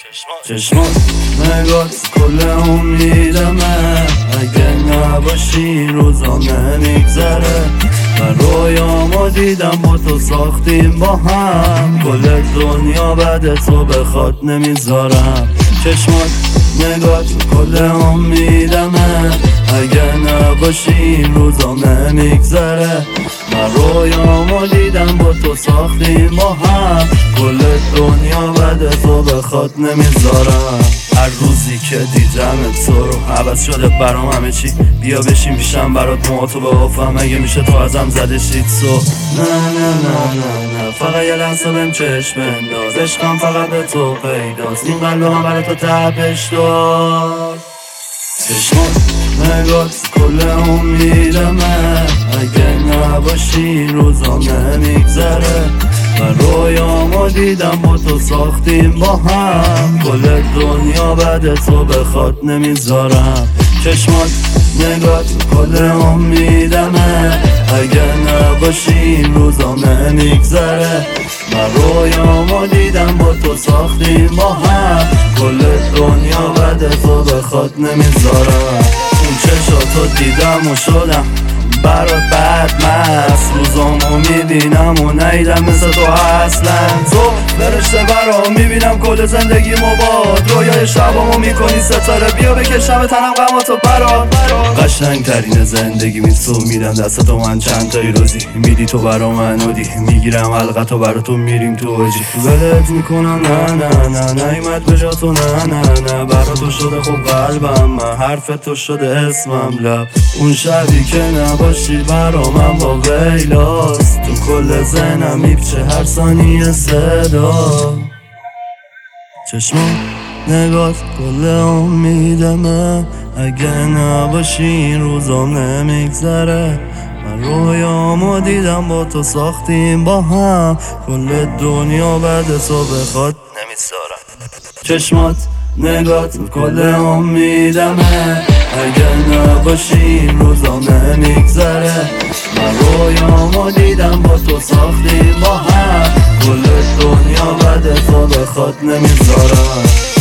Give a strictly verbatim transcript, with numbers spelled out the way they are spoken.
چشمات نگات کل امیدمه، اگه نباشی روزا نمیگذره. من رویامو دیدم با تو ساختیم با هم، کل دنیا بعد تو بخواد نمیذارم. چشمات نگات کل امیدمه، اگه نباشی روزا نمیگذره. من رویامو دیدم با تو ساختیم با هم، کل دنیا بعد تو بخواد نمیذارم. هر روزی که دیدم تو رو عوض شده برام همه چی، بیا بشین پیشم برات موهاتو بافم، اگه میشه تو ازم زده شید سو. نه نه نه نه نه فقط یه لحظه بهم چشم بنداز، عشقم فقط به تو پیداست، این قلبم برای تو تپش دار. چشمات نگات کل امیدمه، اگه نباشی روزا نمیگذره. من رویامو دیدم با تو ساختیم با هم، کل دنیا بعد تو بخواد نمیذارم. چشمات نگات کل امیدمه، اگه نباشی روزا نمیگذره. من رویامو دیدم با تو ساختیم با هم، کل دنیا بعد تو بخواد نمیذارم. اون چشاتو دیدم و شدم برات بد مست، روزامو میبینم و نیدم مثل تو اصلا. تو فرشته برام میبینم کل زندگیمو باد، رویای شبامو میکنی ستاره، بیا بکشم تنم غماتو برات. قشنگ ترین زندگی می تو میدم دست تو، من چند تایی روزی میدی تو برا من ودی، میگیرم حلقتو برا تو میریم تو اوجی. ولت میکنم نه نه نه نیمت به جا تو، نه نه نه برا تو شده خب قلبم، من حرف تو شده اسمم لب. اون شبی که نباشی برا من با ویلاست، تو کل ذهنم میپچه هر ثانیه صدا. چشمات نگات کل امیدمه، اگه نباشی روزا نمیگذره. من رویامو دیدم با تو ساختیم با هم، کل دنیا بعد تو بخواد نمیذارم. چشمات نگات کل امیدمه، اگه نباشی روزا نمیگذره. من رویامو دیدم با تو ساختیم با هم، کل دنیا بعد تو بخواد نمیذارم.